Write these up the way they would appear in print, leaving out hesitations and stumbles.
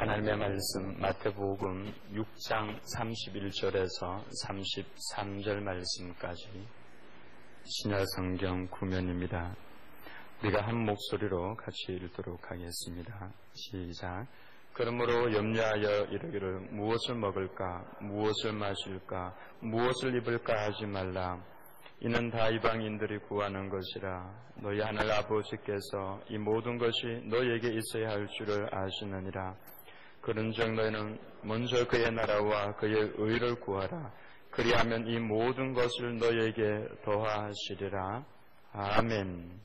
하나님의 말씀 마태복음 6장 31절에서 33절 말씀까지 신약 성경 구면입니다. 우리가 한 목소리로 같이 읽도록 하겠습니다. 시작. 그러므로 염려하여 이르기를 무엇을 먹을까, 무엇을 마실까, 무엇을 입을까 하지 말라. 이는 다 이방인들이 구하는 것이라. 너희 하늘 아버지께서 이 모든 것이 너희에게 있어야 할 줄을 아시느니라. 그런즉 너희는 먼저 그의 나라와 그의 의를 구하라. 그리하면 이 모든 것을 너희에게 더하시리라. 아멘.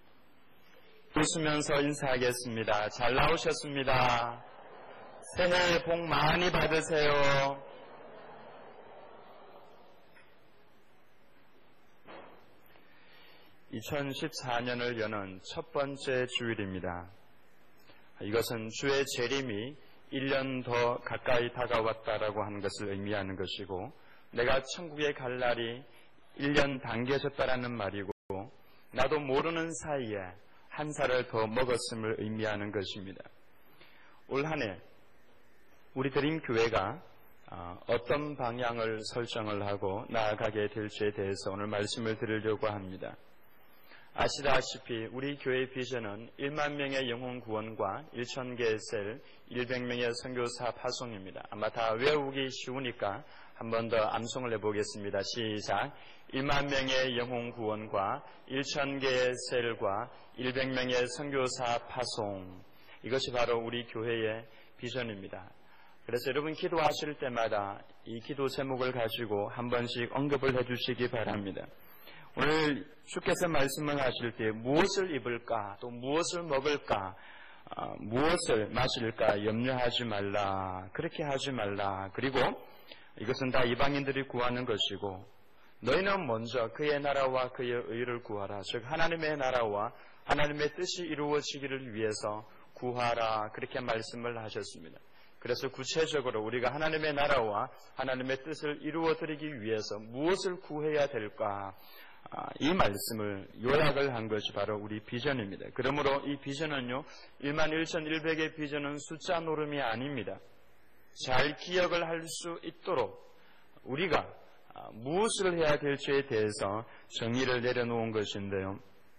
웃으면서 인사하겠습니다. 잘 나오셨습니다. 새해 복 많이 받으세요. (2014년을) 여는 첫 번째 주일입니다. 이것은 주의 재림이 1년 더 가까이 다가왔다라고 하는 것을 의미하는 것이고, 내가 천국에 갈 날이 1년 당겨졌다라는 말이고, 나도 모르는 사이에 한 살을 더 먹었음을 의미하는 것입니다. 올 한 해 우리 드림교회가 어떤 방향을 설정을 하고 나아가게 될지에 대해서 오늘 말씀을 드리려고 합니다. 아시다시피 우리 교회의 비전은 1만 명의 영혼 구원과 1,000개의 셀, 100명의 선교사 파송입니다. 아마 다 외우기 쉬우니까 한 번 더 암송을 해보겠습니다. 시작. 1만 명의 영혼 구원과 1,000개의 셀과 100명의 선교사 파송. 이것이 바로 우리 교회의 비전입니다. 그래서 여러분 기도하실 때마다 이 기도 제목을 가지고 한 번씩 언급을 해주시기 바랍니다. 오늘 주께서 말씀을 하실 때 무엇을 입을까, 또 무엇을 먹을까, 무엇을 마실까 염려하지 말라, 그렇게 하지 말라. 그리고 이것은 다 이방인들이 구하는 것이고, 너희는 먼저 그의 나라와 그의 의를 구하라. 즉 하나님의 나라와 하나님의 뜻이 이루어지기를 위해서 구하라, 그렇게 말씀을 하셨습니다. 그래서 구체적으로 우리가 하나님의 나라와 하나님의 뜻을 이루어드리기 위해서 무엇을 구해야 될까, 이 말씀을 요약을 한 것이 바로 우리 비전입니다. 그러므로 이 비전은요, 11,100의 비전은 숫자 노름이 아닙니다. 잘 기억을 할 수 있도록 우리가 무엇을 해야 될지에 대해서 정의를 내려놓은 것인데요.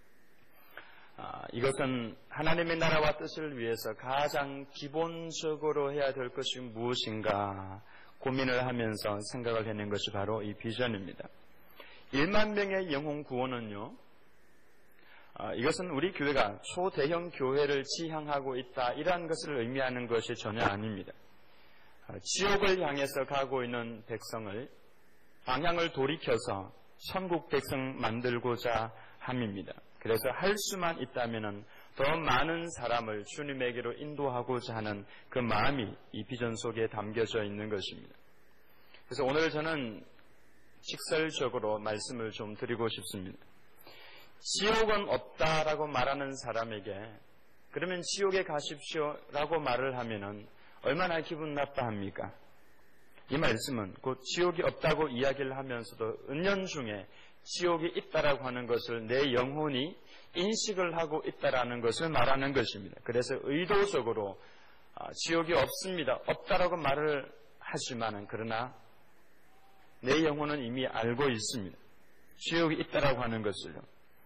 이것은 하나님의 나라와 뜻을 위해서 가장 기본적으로 해야 될 것이 무엇인가 고민을 하면서 생각을 해낸 것이 바로 이 비전입니다. 1만 명의 영혼 구원은요, 이것은 우리 교회가 초대형 교회를 지향하고 있다, 이러한 것을 의미하는 것이 전혀 아닙니다. 지옥을 향해서 가고 있는 백성을 방향을 돌이켜서 천국 백성 만들고자 함입니다. 그래서 할 수만 있다면 더 많은 사람을 주님에게로 인도하고자 하는 그 마음이 이 비전 속에 담겨져 있는 것입니다. 그래서 오늘 저는 직설적으로 말씀을 좀 드리고 싶습니다. 지옥은 없다라고 말하는 사람에게 그러면 지옥에 가십시오라고 말을 하면은 얼마나 기분 나빠합니까? 이 말씀은 곧 지옥이 없다고 이야기를 하면서도 은연중에 지옥이 있다라고 하는 것을 내 영혼이 인식을 하고 있다라는 것을 말하는 것입니다. 그래서 의도적으로 지옥이 없습니다, 없다라고 말을 하지만은, 그러나 내 영혼은 이미 알고 있습니다. 지옥이 있다라고 하는 것을요.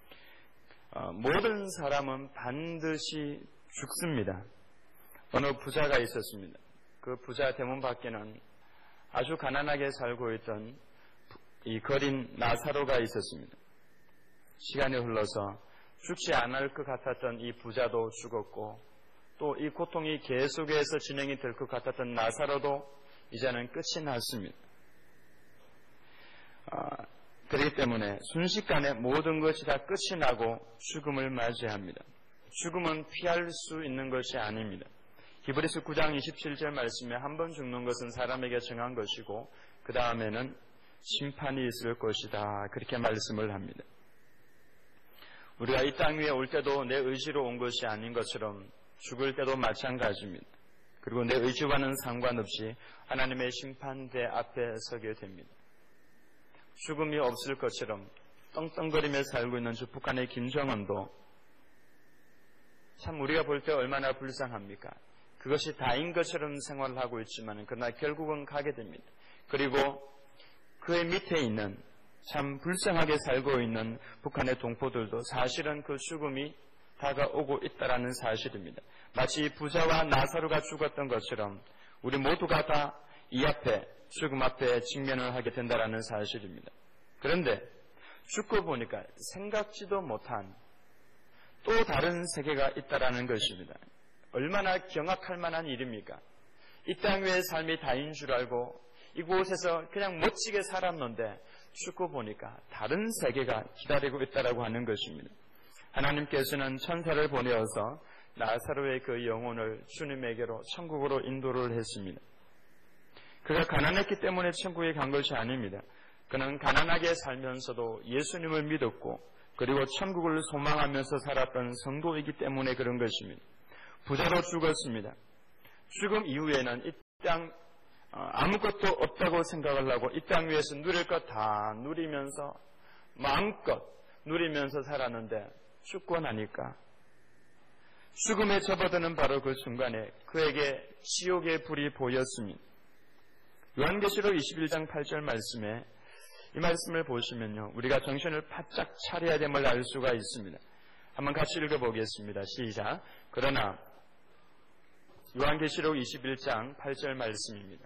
모든 사람은 반드시 죽습니다. 어느 부자가 있었습니다. 그 부자 대문 밖에는 아주 가난하게 살고 있던 이 거린 나사로가 있었습니다. 시간이 흘러서 죽지 않을 것 같았던 이 부자도 죽었고, 또 이 고통이 계속해서 진행이 될 것 같았던 나사로도 이제는 끝이 났습니다. 그렇기 때문에 순식간에 모든 것이 다 끝이 나고 죽음을 맞이합니다. 죽음은 피할 수 있는 것이 아닙니다. 히브리서 9장 27절 말씀에 한 번 죽는 것은 사람에게 정한 것이고 그 다음에는 심판이 있을 것이다, 그렇게 말씀을 합니다. 우리가 이 땅 위에 올 때도 내 의지로 온 것이 아닌 것처럼 죽을 때도 마찬가지입니다. 그리고 내 의지와는 상관없이 하나님의 심판대 앞에 서게 됩니다. 죽음이 없을 것처럼 떵떵거리며 살고 있는 저 북한의 김정은도 참 우리가 볼 때 얼마나 불쌍합니까? 그것이 다인 것처럼 생활을 하고 있지만 그러나 결국은 가게 됩니다. 그리고 그의 밑에 있는 참 불쌍하게 살고 있는 북한의 동포들도 사실은 그 죽음이 다가오고 있다라는 사실입니다. 마치 부자와 나사로가 죽었던 것처럼 우리 모두가 다 이 앞에 죽음 앞에 직면을 하게 된다라는 사실입니다. 그런데 죽고 보니까 생각지도 못한 또 다른 세계가 있다라는 것입니다. 얼마나 경악할 만한 일입니까? 이 땅 위의 삶이 다인 줄 알고 이곳에서 그냥 멋지게 살았는데 죽고 보니까 다른 세계가 기다리고 있다라고 하는 것입니다. 하나님께서는 천사를 보내어서 나사로의 그 영혼을 주님에게로 천국으로 인도를 했습니다. 그가 가난했기 때문에 천국에 간 것이 아닙니다. 그는 가난하게 살면서도 예수님을 믿었고 그리고 천국을 소망하면서 살았던 성도이기 때문에 그런 것입니다. 부자로 죽었습니다. 죽음 이후에는 이 땅 아무것도 없다고 생각을 하고 이 땅 위에서 누릴 것 다 누리면서 마음껏 누리면서 살았는데 죽고 나니까 죽음에 접어드는 바로 그 순간에 그에게 지옥의 불이 보였습니다. 요한계시록 21장 8절 말씀에 이 말씀을 보시면요, 우리가 정신을 바짝 차려야 됨을 알 수가 있습니다. 한번 같이 읽어보겠습니다. 시작. 그러나 요한계시록 21장 8절 말씀입니다.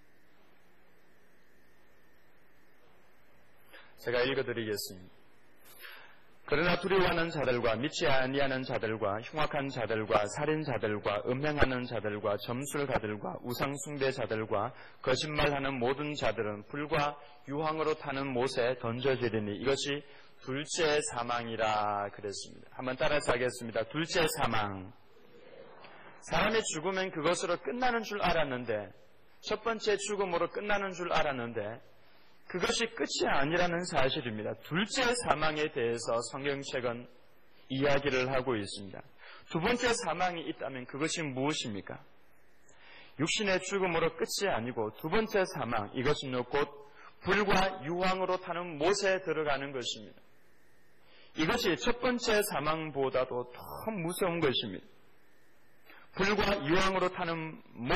제가 읽어드리겠습니다. 그러나 두려워하는 자들과 믿지 아니하는 자들과 흉악한 자들과 살인자들과 음행하는 자들과 점술가들과 우상숭배자들과 거짓말하는 모든 자들은 불과 유황으로 타는 못에 던져지리니 이것이 둘째 사망이라 그랬습니다. 한번 따라서 하겠습니다. 둘째 사망. 사람이 죽으면 그것으로 끝나는 줄 알았는데, 첫 번째 죽음으로 끝나는 줄 알았는데 그것이 끝이 아니라는 사실입니다. 둘째 사망에 대해서 성경책은 이야기를 하고 있습니다. 두 번째 사망이 있다면 그것이 무엇입니까? 육신의 죽음으로 끝이 아니고 두 번째 사망, 이것은 곧 불과 유황으로 타는 못에 들어가는 것입니다. 이것이 첫 번째 사망보다도 더 무서운 것입니다. 불과 유황으로 타는 못.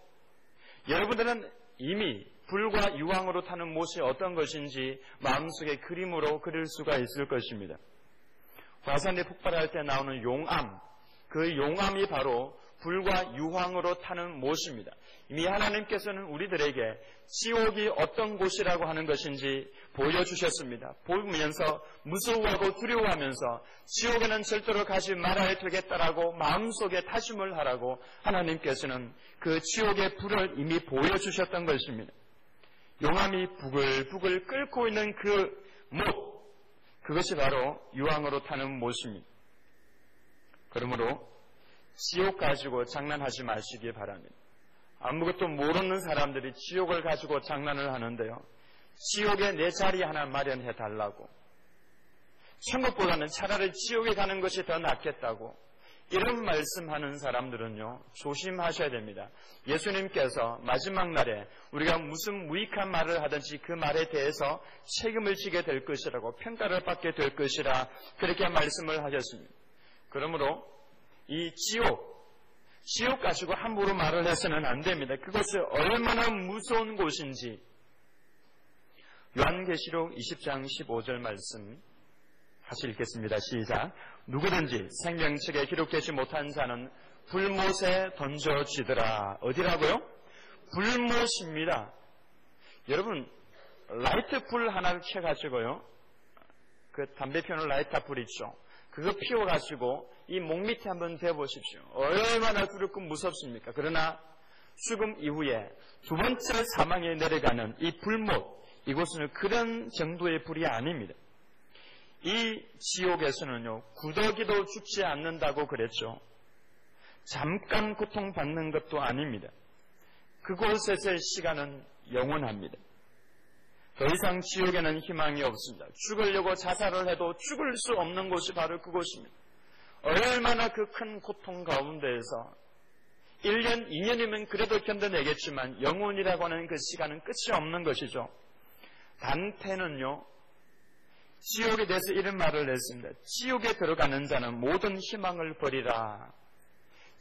여러분들은 이미 불과 유황으로 타는 못이 어떤 것인지 마음속에 그림으로 그릴 수가 있을 것입니다. 화산이 폭발할 때 나오는 용암, 그 용암이 바로 불과 유황으로 타는 못입니다. 이미 하나님께서는 우리들에게 지옥이 어떤 곳이라고 하는 것인지 보여주셨습니다. 보면서 무서워하고 두려워하면서 지옥에는 절대로 가지 말아야 되겠다라고 마음속에 다짐을 하라고 하나님께서는 그 지옥의 불을 이미 보여주셨던 것입니다. 용암이 부글부글 끓고 있는 그 못, 그것이 바로 유황으로 타는 못입니다. 그러므로 지옥 가지고 장난하지 마시기 바랍니다. 아무것도 모르는 사람들이 지옥을 가지고 장난을 하는데요. 지옥에 내 자리 하나 마련해 달라고. 천국보다는 차라리 지옥에 가는 것이 더 낫겠다고. 이런 말씀하는 사람들은요, 조심하셔야 됩니다. 예수님께서 마지막 날에 우리가 무슨 무익한 말을 하든지 그 말에 대해서 책임을 지게 될 것이라고, 평가를 받게 될 것이라 그렇게 말씀을 하셨습니다. 그러므로 이 지옥 가지고 함부로 말을 해서는 안 됩니다. 그것이 얼마나 무서운 곳인지 요한계시록 20장 15절 말씀 다시 읽겠습니다. 시작. 누구든지 생명책에 기록되지 못한 자는 불못에 던져지더라. 어디라고요? 불못입니다. 여러분, 라이트 불 하나를 켜가지고요, 그 담배 피우는 라이터 불 있죠. 그거 피워가지고 이 목 밑에 한번 대보십시오. 얼마나 두렵고 무섭습니까? 그러나 죽음 이후에 두 번째 사망에 내려가는 이 불못, 이곳은 그런 정도의 불이 아닙니다. 이 지옥에서는요, 구더기도 죽지 않는다고 그랬죠. 잠깐 고통받는 것도 아닙니다. 그곳에서의 시간은 영원합니다. 더 이상 지옥에는 희망이 없습니다. 죽으려고 자살을 해도 죽을 수 없는 곳이 바로 그곳입니다. 얼마나 그 큰 고통 가운데에서 1년, 2년이면 그래도 견뎌내겠지만 영혼이라고 하는 그 시간은 끝이 없는 것이죠. 단테는요, 지옥에 대해서 이런 말을 했습니다. 지옥에 들어가는 자는 모든 희망을 버리라.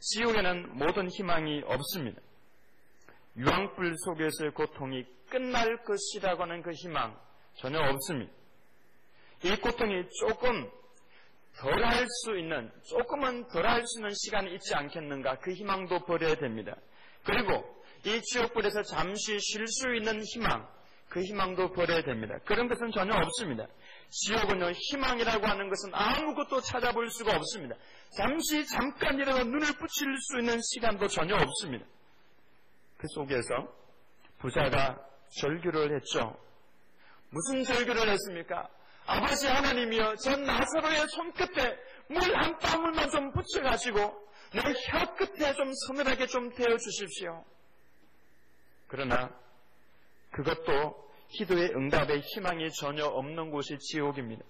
지옥에는 모든 희망이 없습니다. 유황불 속에서의 고통이 끝날 것이라고 하는 그 희망 전혀 없습니다. 이 고통이 조금은 덜 할 수 있는 시간이 있지 않겠는가, 그 희망도 버려야 됩니다. 그리고 이 지옥불에서 잠시 쉴 수 있는 희망, 그 희망도 버려야 됩니다. 그런 것은 전혀 없습니다. 지옥은요, 희망이라고 하는 것은 아무것도 찾아볼 수가 없습니다. 잠깐이라도 눈을 붙일 수 있는 시간도 전혀 없습니다. 그 속에서 부자가 절규를 했죠. 무슨 절규를 했습니까? 아버지 하나님이여, 전 나사로의 손끝에 물 한 방울만 좀 붙여가지고 내 혀 끝에 좀 서늘하게 좀 데워 주십시오. 그러나 그것도 기도의 응답의 희망이 전혀 없는 곳이 지옥입니다.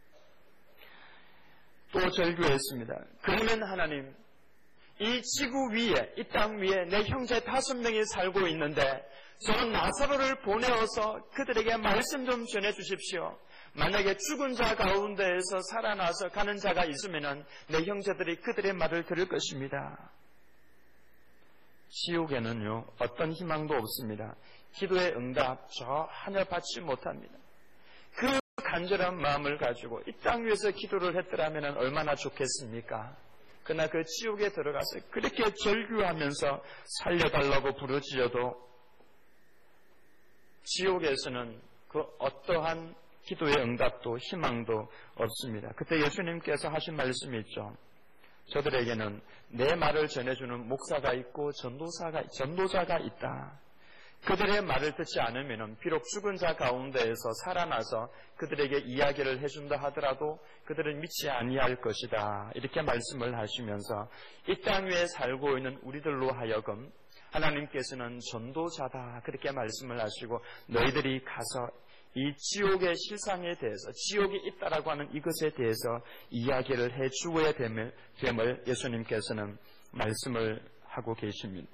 또 절규했습니다. 그러면 하나님, 이 지구 위에, 이 땅 위에 내 형제 5명이 살고 있는데 저는 나사로를 보내어서 그들에게 말씀 좀 전해 주십시오. 만약에 죽은 자 가운데에서 살아나서 가는 자가 있으면 내 형제들이 그들의 말을 들을 것입니다. 지옥에는요, 어떤 희망도 없습니다. 기도의 응답 전혀 받지 못합니다. 그 간절한 마음을 가지고 이 땅 위에서 기도를 했더라면 얼마나 좋겠습니까? 그러나 그 지옥에 들어가서 그렇게 절규하면서 살려달라고 부르짖어도 지옥에서는 그 어떠한 기도의 응답도 희망도 없습니다. 그때 예수님께서 하신 말씀이 있죠. 저들에게는 내 말을 전해주는 목사가 있고 전도자가 있다. 그들의 말을 듣지 않으면 비록 죽은 자 가운데에서 살아나서 그들에게 이야기를 해준다 하더라도 그들은 믿지 아니할 것이다. 이렇게 말씀을 하시면서 이 땅 위에 살고 있는 우리들로 하여금 하나님께서는 전도자다. 그렇게 말씀을 하시고 너희들이 가서 이 지옥의 실상에 대해서, 지옥이 있다라고 하는 이것에 대해서 이야기를 해 주어야 됨을 예수님께서는 말씀을 하고 계십니다.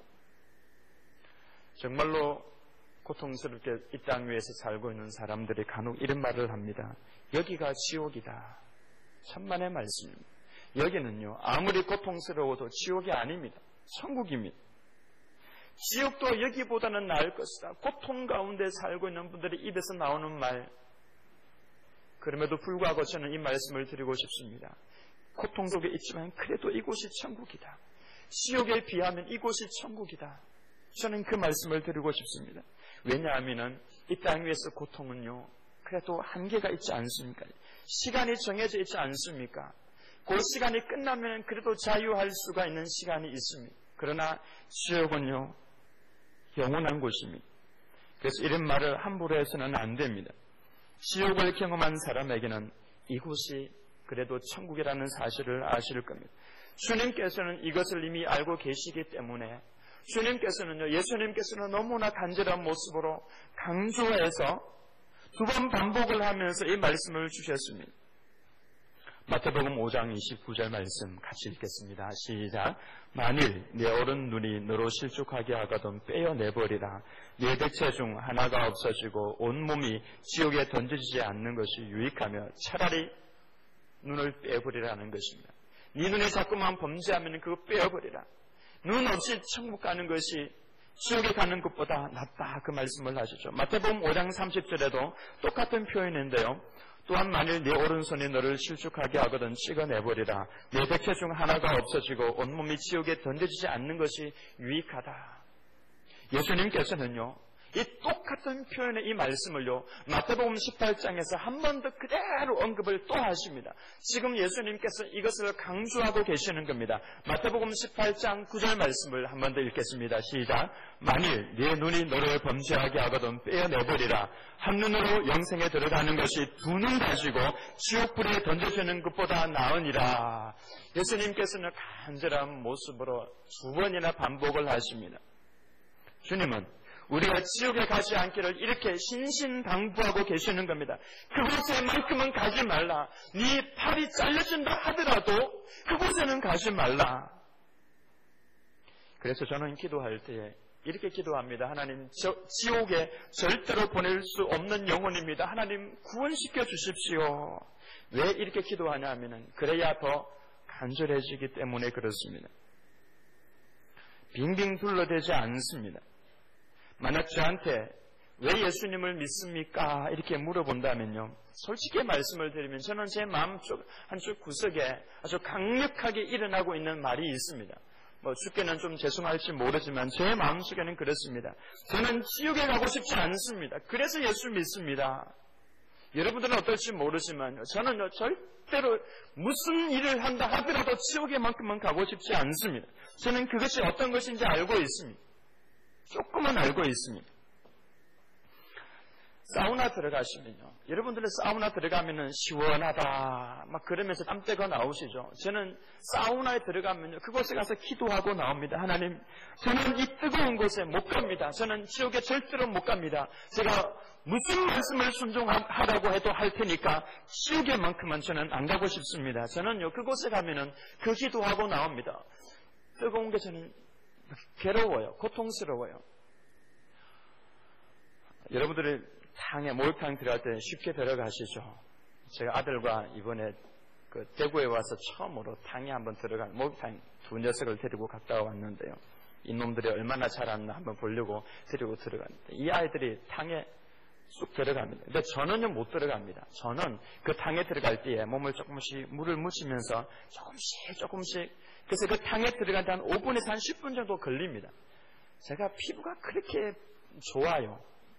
정말로 고통스럽게 이 땅 위에서 살고 있는 사람들이 간혹 이런 말을 합니다. 여기가 지옥이다. 천만의 말씀입니다. 여기는요, 아무리 고통스러워도 지옥이 아닙니다. 천국입니다. 지옥도 여기보다는 나을 것이다. 고통 가운데 살고 있는 분들이 입에서 나오는 말, 그럼에도 불구하고 저는 이 말씀을 드리고 싶습니다. 고통 속에 있지만 그래도 이곳이 천국이다. 지옥에 비하면 이곳이 천국이다. 저는 그 말씀을 드리고 싶습니다. 왜냐하면 이 땅 위에서 고통은요, 그래도 한계가 있지 않습니까? 시간이 정해져 있지 않습니까? 그 시간이 끝나면 그래도 자유할 수가 있는 시간이 있습니다. 그러나 지옥은요, 영원한 곳입니다. 그래서 이런 말을 함부로 해서는 안 됩니다. 지옥을 경험한 사람에게는 이곳이 그래도 천국이라는 사실을 아실 겁니다. 주님께서는 이것을 이미 알고 계시기 때문에 예수님께서는 너무나 간절한 모습으로 강조해서 2번 반복을 하면서 이 말씀을 주셨습니다. 마태복음 5장 29절 말씀 같이 읽겠습니다. 시작. 만일 네 오른 눈이 너로 실족하게 하거든 빼어내버리라. 네 백체 중 하나가 없어지고 온 몸이 지옥에 던져지지 않는 것이 유익하며 차라리 눈을 빼버리라는 것입니다. 네 눈이 자꾸만 범죄하면 그거 빼어버리라. 눈 없이 천국 가는 것이 지옥에 가는 것보다 낫다. 그 말씀을 하시죠. 마태복음 5장 30절에도 똑같은 표현인데요. 또한 만일 네 오른손이 너를 실족하게 하거든 찍어내버리라. 네 백체 중 하나가 없어지고 온몸이 지옥에 던져지지 않는 것이 유익하다. 예수님께서는요, 이 똑같은 표현의 이 말씀을요, 마태복음 18장에서 한 번 더 그대로 언급을 또 하십니다. 지금 예수님께서 이것을 강조하고 계시는 겁니다. 마태복음 18장 9절 말씀을 한 번 더 읽겠습니다. 시작. 만일 네 눈이 너를 범죄하게 하거든 빼어내버리라. 한 눈으로 영생에 들어가는 것이 2눈 가지고 지옥불에 던져지는 것보다 나으니라. 예수님께서는 간절한 모습으로 2번이나 반복을 하십니다. 주님은 우리가 지옥에 가지 않기를 이렇게 신신당부하고 계시는 겁니다. 그곳에만큼은 가지 말라. 네 팔이 잘려진다 하더라도 그곳에는 가지 말라. 그래서 저는 기도할 때에 이렇게 기도합니다. 하나님, 지옥에 절대로 보낼 수 없는 영혼입니다. 하나님, 구원시켜 주십시오. 왜 이렇게 기도하냐 하면 그래야 더 간절해지기 때문에 그렇습니다. 빙빙 둘러대지 않습니다. 만약 저한테 왜 예수님을 믿습니까? 이렇게 물어본다면요. 솔직히 말씀을 드리면 저는 제 마음 한쪽 구석에 아주 강력하게 일어나고 있는 말이 있습니다. 주께는 좀 죄송할지 모르지만 제 마음속에는 그렇습니다. 저는 지옥에 가고 싶지 않습니다. 그래서 예수 믿습니다. 여러분들은 어떨지 모르지만 저는 절대로 무슨 일을 한다 하더라도 지옥에만큼만 가고 싶지 않습니다. 저는 그것이 어떤 것인지 알고 있습니다. 조금은 알고 있습니다. 사우나 들어가시면요. 여러분들은 사우나 들어가면은 시원하다 막 그러면서 땀때가 나오시죠. 저는 사우나에 들어가면요. 그곳에 가서 기도하고 나옵니다. 하나님, 저는 이 뜨거운 곳에 못 갑니다. 저는 지옥에 절대로 못 갑니다. 제가 무슨 말씀을 순종하라고 해도 할 테니까 지옥에만큼만 저는 안 가고 싶습니다. 저는요. 그곳에 가면은 그 기도하고 나옵니다. 뜨거운 게 저는 괴로워요. 고통스러워요. 여러분들이 목욕탕 들어갈 때 쉽게 들어가시죠. 제가 아들과 이번에 대구에 와서 처음으로 탕에 한번 목욕탕 두 녀석을 데리고 갔다 왔는데요. 이놈들이 얼마나 잘하나 한번 보려고 데리고 들어갔는데 이 아이들이 탕에 쑥 들어갑니다. 근데 저는요 못 들어갑니다. 저는 그 탕에 들어갈 때에 몸을 조금씩 물을 묻히면서 조금씩 그래서 그 탕에 들어갈 때 한 5분에서 한 10분 정도 걸립니다. 제가 피부가 그렇게 좋아요.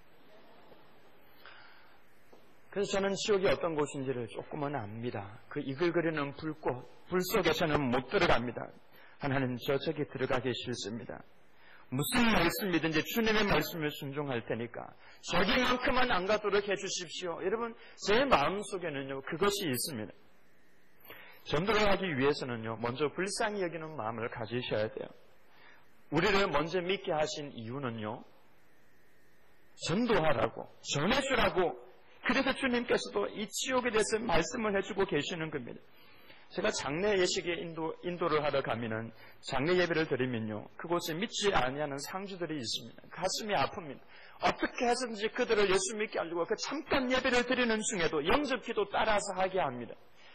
그래서 저는 지옥이 어떤 곳인지를 조금은 압니다. 그 이글거리는 불 속에 저는 못 들어갑니다. 하나님, 저기 들어가기 싫습니다. 무슨 말씀이든지 주님의 말씀을 순종할 테니까 저기만큼은 안 가도록 해주십시오. 여러분, 제 마음속에는요 그것이 있습니다. 전도를 하기 위해서는요 먼저 불쌍히 여기는 마음을 가지셔야 돼요. 우리를 먼저 믿게 하신 이유는요 전도하라고, 전해주라고. 그래서 주님께서도 이 지옥에 대해서 말씀을 해주고 계시는 겁니다. 제가 장례 예식에 인도를 하러 가면은 장례 예배를 드리면요 그곳에 믿지 아니하는 상주들이 있습니다. 가슴이 아픕니다. 어떻게 해서든지 그들을 예수 믿게 하려고 그 잠깐 예배를 드리는 중에도 영접기도 따라서 하게 합니다.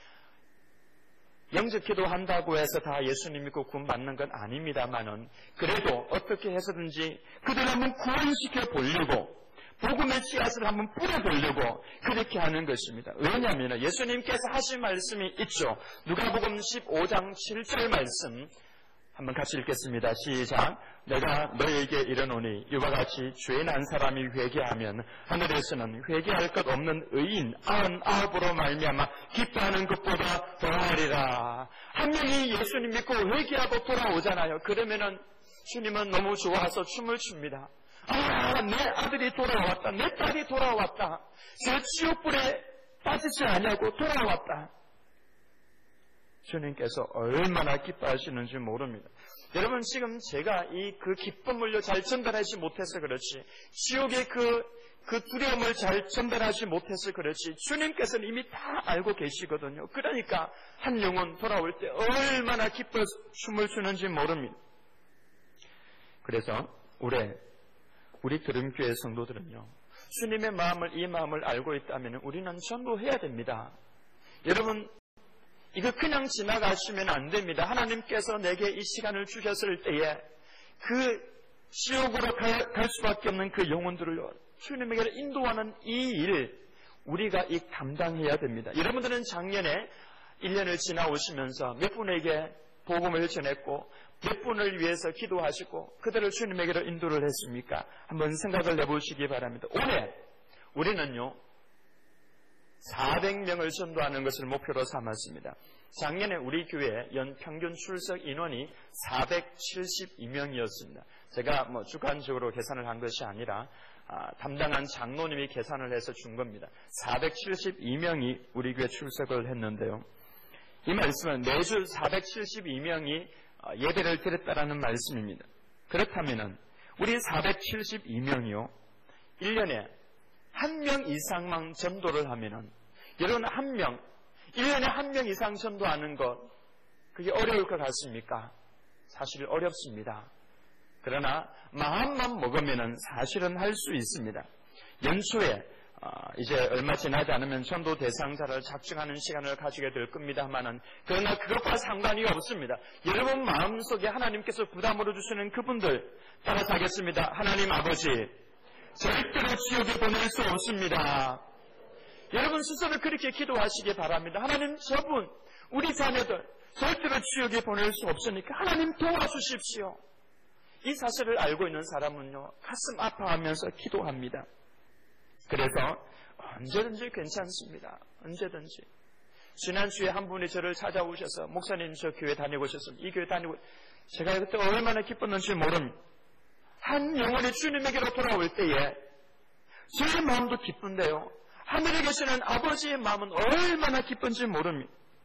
영접기도 한다고 해서 다 예수님 믿고 구원 받는 건 아닙니다만은 그래도 어떻게 해서든지 그들을 한번 구원시켜 보려고 복음의 씨앗을 한번 뿌려보려고 그렇게 하는 것입니다. 왜냐하면 예수님께서 하신 말씀이 있죠. 누가복음 15장 7절 말씀 한번 같이 읽겠습니다. 시작. 내가 너에게 이르노니 이와 같이 죄 난 사람이 회개하면 하늘에서는 회개할 것 없는 의인 99으로 말미암아 기뻐하는 것보다 더하리라. 한 명이 예수님 믿고 회개하고 돌아오잖아요. 그러면은 주님은 너무 좋아서 춤을 춥니다. 내 아들이 돌아왔다. 내 딸이 돌아왔다. 저 지옥불에 빠지지 않냐고 돌아왔다. 주님께서 얼마나 기뻐하시는지 모릅니다. 여러분, 지금 제가 그 기쁨을요 잘 전달하지 못해서 그렇지, 지옥의 그 두려움을 잘 전달하지 못해서 그렇지, 주님께서는 이미 다 알고 계시거든요. 그러니까 한 영혼 돌아올 때 얼마나 기뻐 춤을 추는지 모릅니다. 그래서 우리 들음교회 성도들은요, 주님의 마음을, 이 마음을 알고 있다면 우리는 전도해야 됩니다. 여러분, 이거 그냥 지나가시면 안 됩니다. 하나님께서 내게 이 시간을 주셨을 때에 그 지옥으로 갈 수밖에 없는 그 영혼들을 주님에게 인도하는 이 일, 우리가 감당해야 됩니다. 여러분들은 작년에 1년을 지나오시면서 몇 분에게 복음을 전했고 몇 분을 위해서 기도하시고 그들을 주님에게로 인도를 했습니까? 한번 생각을 해보시기 바랍니다. 올해 우리는요 400명을 전도하는 것을 목표로 삼았습니다. 작년에 우리 교회 연평균 출석 인원이 472명이었습니다. 제가 주관적으로 계산을 한 것이 아니라 담당한 장로님이 계산을 해서 준 겁니다. 472명이 우리 교회 출석을 했는데요. 이 말씀은 매주 472명이 예배를 드렸다라는 말씀입니다. 그렇다면 우리 472명이요 1년에 한 명 이상만 전도를 하면은, 여러분 1년에 한 명 이상 전도하는 것, 그게 어려울 것 같습니까? 사실 어렵습니다. 그러나 마음만 먹으면은 사실은 할 수 있습니다. 연초에 이제 얼마 지나지 않으면 전도 대상자를 작정하는 시간을 가지게 될 겁니다만은 그러나 그것과 상관이 없습니다. 여러분 마음속에 하나님께서 부담으로 주시는 그분들 따라서 하겠습니다. 하나님 아버지, 절대로 지옥에 보낼 수 없습니다. 여러분 스스로 그렇게 기도하시기 바랍니다. 하나님, 저분, 우리 자녀들 절대로 지옥에 보낼 수 없으니까 하나님 도와주십시오. 이 사실을 알고 있는 사람은요, 가슴 아파하면서 기도합니다. 그래서 언제든지 괜찮습니다. 언제든지. 지난주에 한 분이 저를 찾아오셔서 목사님 저 교회 다니고 오셨습니다. 이 교회 다니고 제가 그때 얼마나 기뻤는지 모릅니다. 한 영혼이 주님에게로 돌아올 때에 제 마음도 기쁜데요. 하늘에 계시는 아버지의 마음은 얼마나 기쁜지 모릅니다.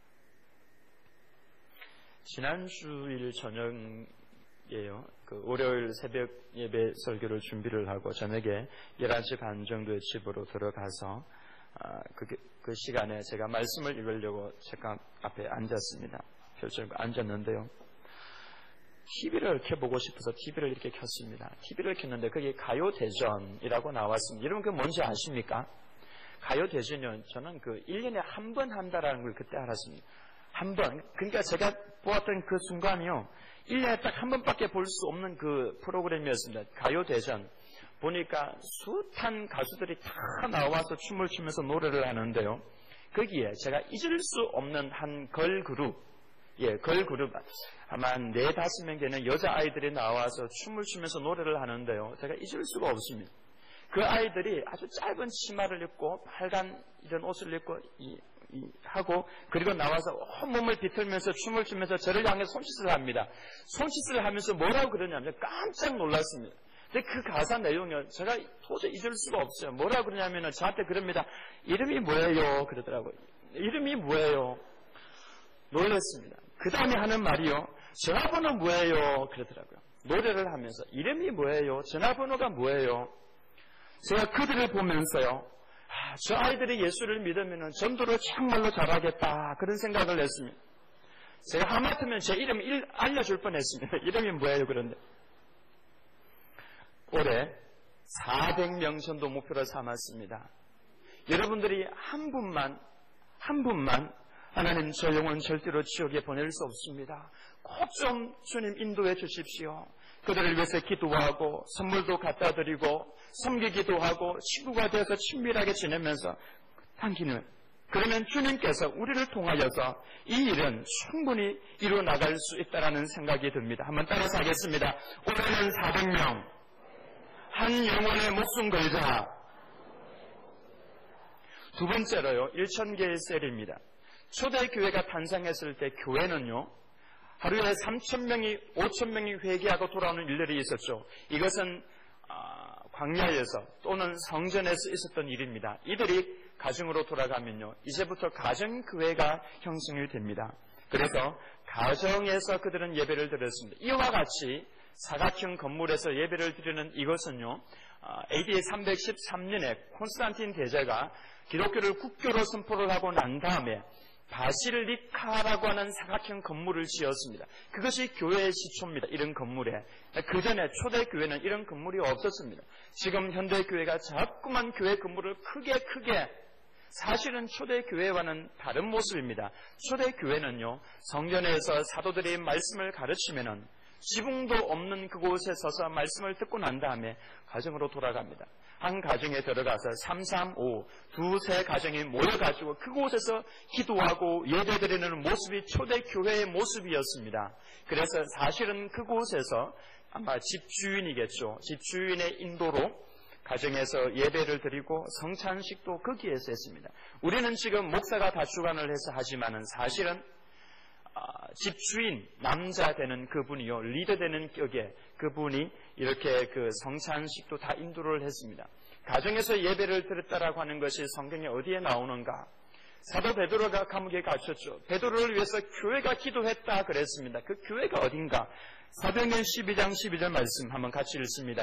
지난주일 저녁에요. 그 월요일 새벽 예배 설교를 준비를 하고 저녁에 11시 반 정도에 집으로 들어가서 그 시간에 제가 말씀을 읽으려고 책상 앞에 앉았습니다. 펼쳐놓고 앉았는데요. TV를 켜보고 싶어서 TV를 이렇게 켰습니다. TV를 켰는데 거기에 가요대전이라고 나왔습니다. 여러분 그게 뭔지 아십니까? 가요대전은 저는 그 1년에 한 번 한다라는 걸 그때 알았습니다. 한 번. 그러니까 제가 보았던 그 순간이요. 1년에 딱 한 번밖에 볼 수 없는 그 프로그램이었습니다. 가요대전. 보니까 숱한 가수들이 다 나와서 춤을 추면서 노래를 하는데요. 거기에 제가 잊을 수 없는 한 걸그룹, 걸그룹, 아마 4-5명 되는 여자아이들이 나와서 춤을 추면서 노래를 하는데요. 제가 잊을 수가 없습니다. 그 아이들이 아주 짧은 치마를 입고 빨간 이런 옷을 입고 하고 그리고 나와서 온몸을 비틀면서 춤을 추면서 저를 향해 손짓을 합니다. 손짓을 하면서 뭐라고 그러냐면 깜짝 놀랐습니다. 근데 그 가사 내용을 제가 도저히 잊을 수가 없어요. 뭐라고 그러냐면 저한테 그럽니다. 이름이 뭐예요? 그러더라고요. 이름이 뭐예요? 놀랐습니다. 그 다음에 하는 말이요. 전화번호 뭐예요? 그러더라고요. 노래를 하면서 이름이 뭐예요? 전화번호가 뭐예요? 제가 그들을 보면서요. 저 아이들이 예수를 믿으면 전도를 정말로 잘하겠다. 그런 생각을 했습니다. 제가 하마터면 제 이름 알려줄 뻔했습니다. 이름이 뭐예요? 그런데 올해 400명 전도 목표를 삼았습니다. 여러분들이 한 분만 하나님 저 영혼 절대로 지옥에 보낼 수 없습니다. 꼭 좀 주님 인도해 주십시오. 그들을 위해서 기도하고 선물도 갖다 드리고 섬기기도 하고 친구가 되어서 친밀하게 지내면서 당기는 그러면 주님께서 우리를 통하여서 이 일은 충분히 이루어 나갈 수 있다는 생각이 듭니다. 한번 따라서 하겠습니다. 올해는 400명 한 영혼의 목숨 걸자. 두 번째로요. 1000개의 셀입니다. 초대교회가 탄생했을 때 교회는요. 하루에 3,000명이 5,000명이 회개하고 돌아오는 일들이 있었죠. 이것은 광야에서 또는 성전에서 있었던 일입니다. 이들이 가정으로 돌아가면요. 이제부터 가정교회가 형성이 됩니다. 그래서 가정에서 그들은 예배를 드렸습니다. 이와 같이 사각형 건물에서 예배를 드리는 이것은요. AD 313년에 콘스탄틴 대제가 기독교를 국교로 선포를 하고 난 다음에 바실리카라고 하는 사각형 건물을 지었습니다. 그것이 교회의 시초입니다. 이런 건물에. 그 전에 초대교회는 이런 건물이 없었습니다. 지금 현대교회가 자꾸만 교회 건물을 크게 사실은 초대교회와는 다른 모습입니다. 초대교회는요. 성전에서 사도들이 말씀을 가르치면은 지붕도 없는 그곳에 서서 말씀을 듣고 난 다음에 가정으로 돌아갑니다. 한 가정에 들어가서 335 두세 가정이 모여가지고 그곳에서 기도하고 예배드리는 모습이 초대교회의 모습이었습니다. 그래서 사실은 그곳에서 아마 집주인이겠죠. 집주인의 인도로 가정에서 예배를 드리고 성찬식도 거기에서 했습니다. 우리는 지금 목사가 다 주관을 해서 하지만은 사실은 집주인, 남자 되는 그분이요, 리더 되는 격에 그분이 이렇게 그 성찬식도 다 인도를 했습니다. 가정에서 예배를 드렸다라고 하는 것이 성경에 어디에 나오는가? 사도 베드로가 감옥에 갇혔죠. 베드로를 위해서 교회가 기도했다 그랬습니다. 그 교회가 어딘가? 사도행전 12장 12절 말씀 한번 같이 읽습니다.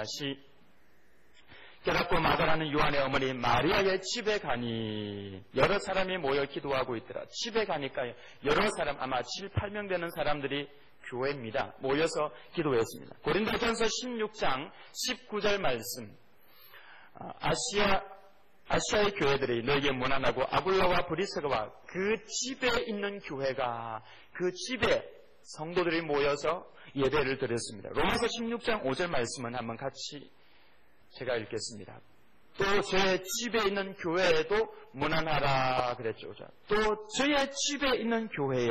깨닫고 마다라는 요한의 어머니 마리아의 집에 가니 여러 사람이 모여 기도하고 있더라. 집에 가니까 여러 사람 아마 7, 8명 되는 사람들이 교회입니다. 모여서 기도했습니다. 고린도전서 16장 19절 말씀. 아시아 아시아의 교회들이 너에게 무난하고 아굴라와 브리스가와 그 집에 있는 교회가 그 집에 성도들이 모여서 예배를 드렸습니다. 로마서 16장 5절 말씀은 한번 같이 제가 읽겠습니다. 또 제 집에 있는 교회에도 무난하라 그랬죠. 또 저의 집에 있는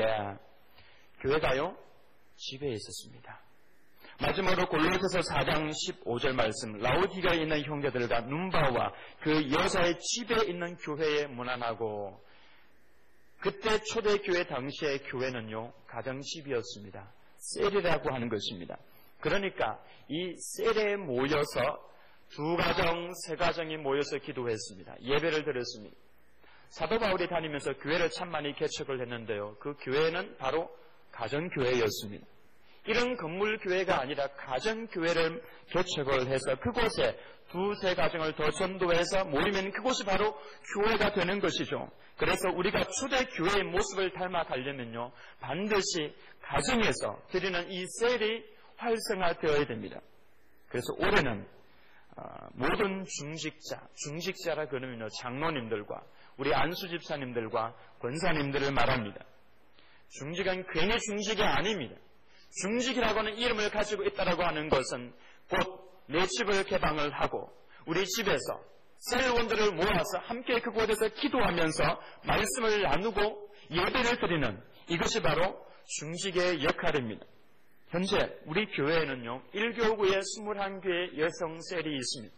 교회가요 집에 있었습니다. 마지막으로 골로새서 4장 15절 말씀, 라오디가에 있는 형제들과 눈바와 그 여자의 집에 있는 교회에 무난하고, 그때 초대교회 당시의 교회는요 가정집이었습니다. 셀이라고 하는 것입니다. 그러니까 이 셀에 모여서 두 가정, 세 가정이 모여서 기도했습니다. 예배를 드렸습니다. 사도 바울이 다니면서 교회를 참 많이 개척을 했는데요. 그 교회는 바로 가정교회였습니다. 이런 건물 교회가 아니라 가정교회를 개척을 해서 그곳에 두세 가정을 더 전도해서 모이면 그곳이 바로 교회가 되는 것이죠. 그래서 우리가 초대교회의 모습을 닮아가려면요 반드시 가정에서 드리는 이 셀이 활성화되어야 됩니다. 그래서 올해는 모든 중직자라 그러면요 장로님들과 우리 안수 집사님들과 권사님들을 말합니다. 중직은 괜히 중직이 아닙니다. 중직이라고 하는 이름을 가지고 있다라고 하는 것은 곧 내 집을 개방을 하고 우리 집에서 셀원들을 모아서 함께 그곳에서 기도하면서 말씀을 나누고 예배를 드리는 이것이 바로 중직의 역할입니다. 현재 우리 교회에는요 1교구에 21개의 여성 셀이 있습니다.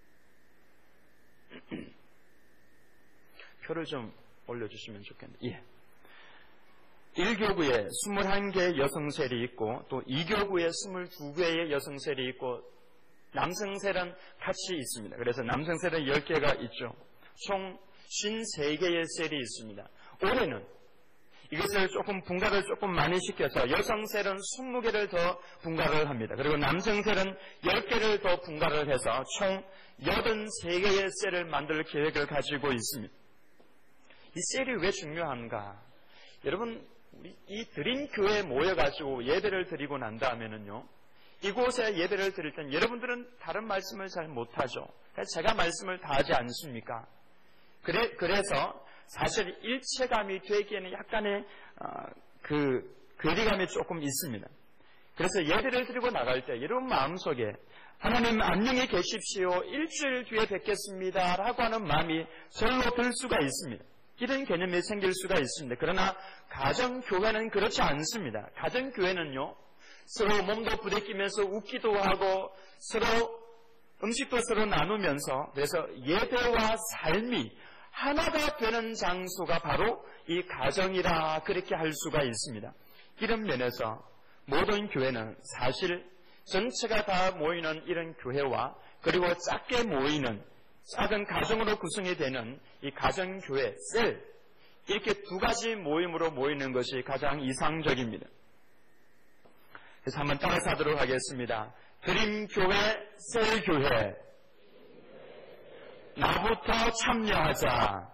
표를 좀 올려주시면 좋겠네요. 예. 1교구에 21개의 여성셀이 있고 또 2교구에 22개의 여성셀이 있고 남성셀은 같이 있습니다. 그래서 남성셀은 10개가 있죠. 총 53개의 셀이 있습니다. 올해는 이것을 분가를 조금 많이 시켜서 여성셀은 20개를 더 분가를 합니다. 그리고 남성셀은 10개를 더 분가를 해서 총 83개의 셀을 만들 계획을 가지고 있습니다. 이 셀이 왜 중요한가? 여러분 이 드린 교회에 모여가지고 예배를 드리고 난 다음에는요 이곳에 예배를 드릴 땐 여러분들은 다른 말씀을 잘 못하죠. 제가 말씀을 다 하지 않습니까? 그래서 사실 일체감이 되기에는 약간의 괴리감이 조금 있습니다. 그래서 예배를 드리고 나갈 때 여러분 마음속에 하나님 안녕히 계십시오. 일주일 뒤에 뵙겠습니다. 라고 하는 마음이 절로 들 수가 있습니다. 이런 개념이 생길 수가 있습니다. 그러나 가정교회는 그렇지 않습니다. 가정교회는요 서로 몸도 부대끼면서 웃기도 하고 서로 음식도 서로 나누면서 그래서 예배와 삶이 하나가 되는 장소가 바로 이 가정이라 그렇게 할 수가 있습니다. 이런 면에서 모든 교회는 사실 전체가 다 모이는 이런 교회와 그리고 작게 모이는 작은 가정으로 구성이 되는 이 가정교회, 셀 이렇게 두 가지 모임으로 모이는 것이 가장 이상적입니다. 그래서 한번 따라서 하도록 하겠습니다. 드림교회, 셀교회 나부터 참여하자.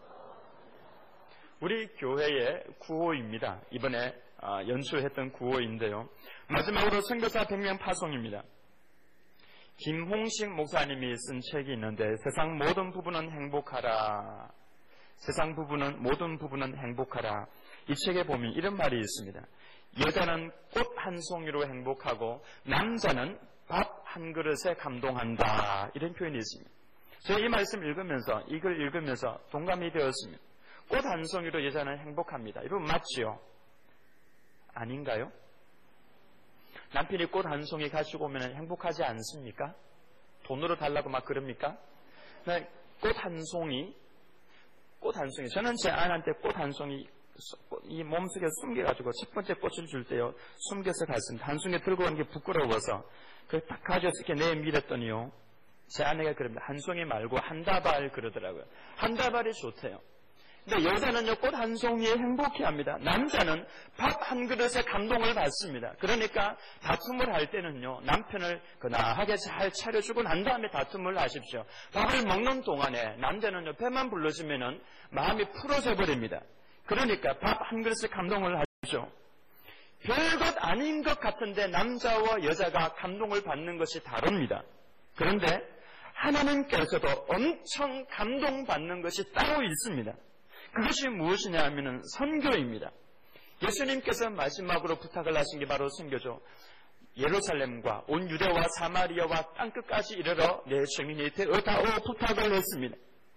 우리 교회의 구호입니다. 이번에 연출했던 구호인데요. 마지막으로 선교사 100명 파송입니다. 김홍식 목사님이 쓴 책이 있는데 세상 모든 부부는 행복하라. 세상 부부는 모든 부부는 행복하라. 이 책에 보면 이런 말이 있습니다. 여자는 꽃 한 송이로 행복하고 남자는 밥 한 그릇에 감동한다. 이런 표현이 있습니다. 제가 이 말씀 읽으면서 이걸 읽으면서 동감이 되었습니다. 꽃 한 송이로 여자는 행복합니다. 이건 맞지요? 아닌가요? 남편이 꽃 한 송이 가지고 오면 행복하지 않습니까? 돈으로 달라고 막 그럽니까? 꽃 한 송이. 저는 제 아내한테 꽃 한 송이 이 몸속에 숨겨가지고 첫 번째 꽃을 줄 때요 숨겨서 갔습니다. 한 송이 들고 가는 게 부끄러워서 그걸 딱 가져서 이렇게 내밀었더니요 제 아내가 그럽니다. 한 송이 말고 한 다발 그러더라고요. 한 다발이 좋대요. 근데 여자는요 꽃 한 송이에 행복해합니다. 남자는 밥 한 그릇에 감동을 받습니다. 그러니까 다툼을 할 때는요 남편을 근하게 잘 차려주고 난 다음에 다툼을 하십시오. 밥을 먹는 동안에 남자는요 배만 불러주면은 마음이 풀어져 버립니다. 그러니까 밥 한 그릇에 감동을 하십시오. 별것 아닌 것 같은데 남자와 여자가 감동을 받는 것이 다릅니다. 그런데 하나님께서도 엄청 감동받는 것이 따로 있습니다. 그것이 무엇이냐 하면 선교입니다. 예수님께서 마지막으로 부탁을 하신 게 바로 선교죠. 예루살렘과 온 유대와 사마리아와 땅끝까지 이르러 내 증인이 되어다오 부탁을 했습니다.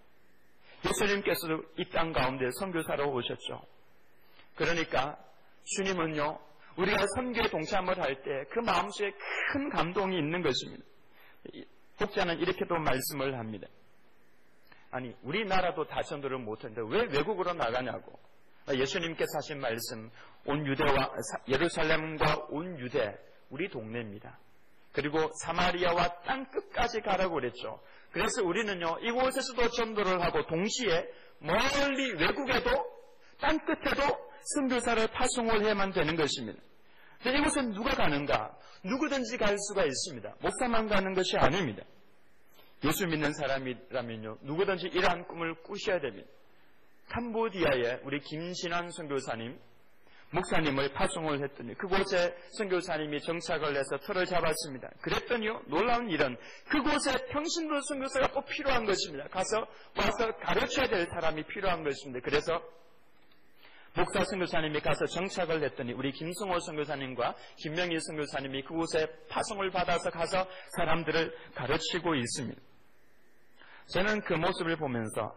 예수님께서도 이 땅 가운데 선교사로 오셨죠. 그러니까 주님은요, 우리가 선교에 동참을 할 때 그 마음속에 큰 감동이 있는 것입니다. 독자는 이렇게도 말씀을 합니다. 아니, 우리나라도 다 전도를 못했는데 왜 외국으로 나가냐고. 예수님께서 하신 말씀, 온 유대와 예루살렘과 온 유대, 우리 동네입니다. 그리고 사마리아와 땅끝까지 가라고 그랬죠. 그래서 우리는요, 이곳에서도 전도를 하고 동시에 멀리 외국에도 땅끝에도 선교사를 파송을 해야만 되는 것입니다. 근데 이곳은 누가 가는가? 누구든지 갈 수가 있습니다. 목사만 가는 것이 아닙니다. 예수 믿는 사람이라면요, 누구든지 이러한 꿈을 꾸셔야 됩니다. 캄보디아에 우리 김신환 선교사님, 목사님을 파송을 했더니 그곳에 선교사님이 정착을 해서 틀을 잡았습니다. 그랬더니요, 놀라운 일은 그곳에 평신도 선교사가 꼭 필요한 것입니다. 와서 가르쳐야 될 사람이 필요한 것입니다. 그래서 목사 선교사님이 가서 정착을 했더니 우리 김승호 선교사님과 김명희 선교사님이 그곳에 파송을 받아서 가서 사람들을 가르치고 있습니다. 저는 그 모습을 보면서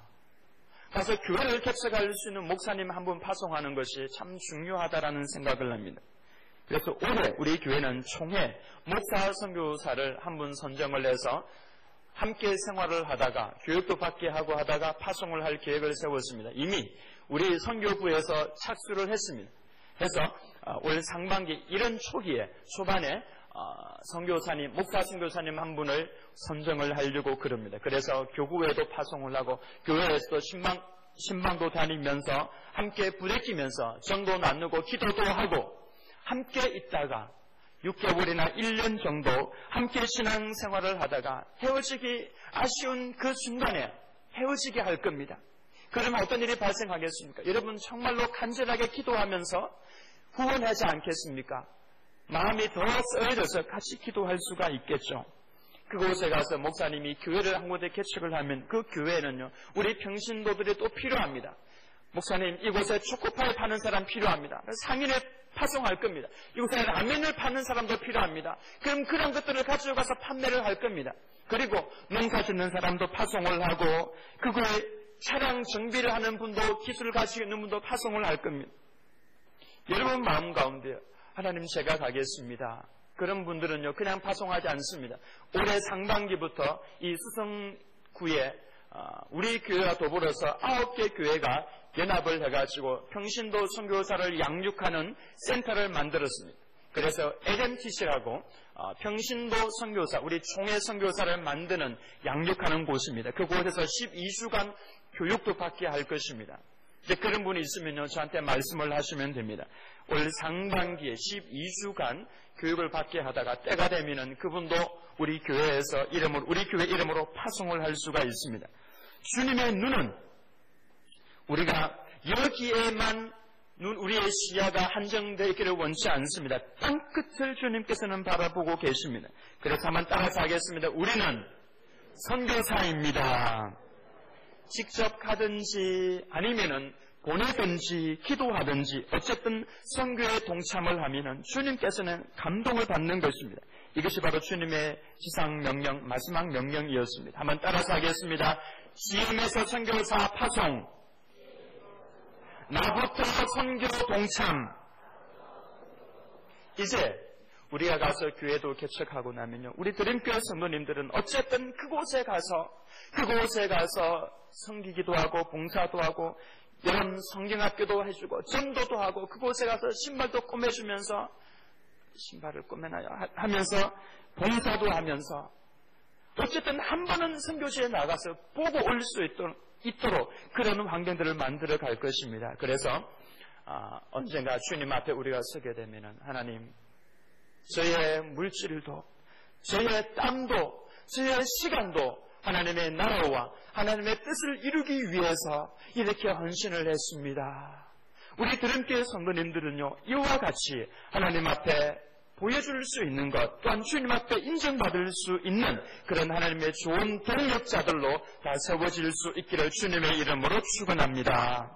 가서 교회를 개척할 수 있는 목사님 한 분 파송하는 것이 참 중요하다라는 생각을 합니다. 그래서 올해 우리 교회는 총회 목사 선교사를 한 분 선정을 해서 함께 생활을 하다가 교육도 받게 하고 하다가 파송을 할 계획을 세웠습니다. 이미 우리 선교부에서 착수를 했습니다. 그래서 올 상반기 이른 초반에 선교사님, 목사 선교사님 한 분을 선정을 하려고 그럽니다. 그래서 교구에도 파송을 하고 교회에서도 신방도 다니면서 함께 부대끼면서 정도 나누고 기도도 하고 함께 있다가 6개월이나 1년 정도 함께 신앙생활을 하다가 헤어지기 아쉬운 그 순간에 헤어지게 할 겁니다. 그러면 어떤 일이 발생하겠습니까? 여러분 정말로 간절하게 기도하면서 후원하지 않겠습니까? 마음이 더 쓰여져서 같이 기도할 수가 있겠죠. 그곳에 가서 목사님이 교회를 한 곳에 개척을 하면 그 교회는요, 우리 평신도들이 또 필요합니다. 목사님, 이곳에 초코파이 파는 사람 필요합니다. 상인을 파송할 겁니다. 이곳에 라면을 파는 사람도 필요합니다. 그럼 그런 것들을 가지고 가서 판매를 할 겁니다. 그리고 농사 짓는 사람도 파송을 하고 그거에 차량 정비를 하는 분도 기술을 가지고 있는 분도 파송을 할 겁니다. 여러분 마음 가운데 하나님 제가 가겠습니다. 그런 분들은요 그냥 파송하지 않습니다. 올해 상반기부터 이 수성구에 우리 교회와 더불어서 9개 교회가 연합을 해가지고 평신도 선교사를 양육하는 센터를 만들었습니다. 그래서 LMTC라고 평신도 선교사, 우리 총회 선교사를 만드는 양육하는 곳입니다. 그곳에서 12주간 교육도 받게 할 것입니다. 이제 그런 분이 있으면요 저한테 말씀을 하시면 됩니다. 올 상반기에 12주간 교육을 받게 하다가 때가 되면은 그분도 우리 교회에서 우리 교회 이름으로 파송을 할 수가 있습니다. 주님의 눈은 우리가 여기에만 우리의 시야가 한정되어 있기를 원치 않습니다. 땅끝을 주님께서는 바라보고 계십니다. 그래서 한번 따라서 하겠습니다. 우리는 선교사입니다. 직접 가든지 아니면은 보내든지 기도하든지 어쨌든 선교에 동참을 하면은 주님께서는 감동을 받는 것입니다. 이것이 바로 주님의 지상명령, 마지막 명령이었습니다. 한번 따라서 하겠습니다. 지음에서 선교사 파송, 나부터 선교 동참. 이제 우리가 가서 교회도 개척하고 나면요 우리 드림교회 성도님들은 어쨌든 그곳에 가서 섬기기도 하고 봉사도 하고 이런 성경학교도 해주고 전도도 하고 그곳에 가서 신발도 꾸며주면서 신발을 꾸며놔요 하면서 봉사도 하면서 어쨌든 한 번은 선교지에 나가서 보고 올 수 있도록 그런 환경들을 만들어 갈 것입니다. 그래서 언젠가 주님 앞에 우리가 서게 되면 하나님 저의 물질도 저의 땀도 저의 시간도 하나님의 나라와 하나님의 뜻을 이루기 위해서 이렇게 헌신을 했습니다. 우리 드림교회 성도님들은요 이와 같이 하나님 앞에 보여줄 수 있는 것, 또한 주님 앞에 인정받을 수 있는 그런 하나님의 좋은 동력자들로 다 세워질 수 있기를 주님의 이름으로 축원합니다.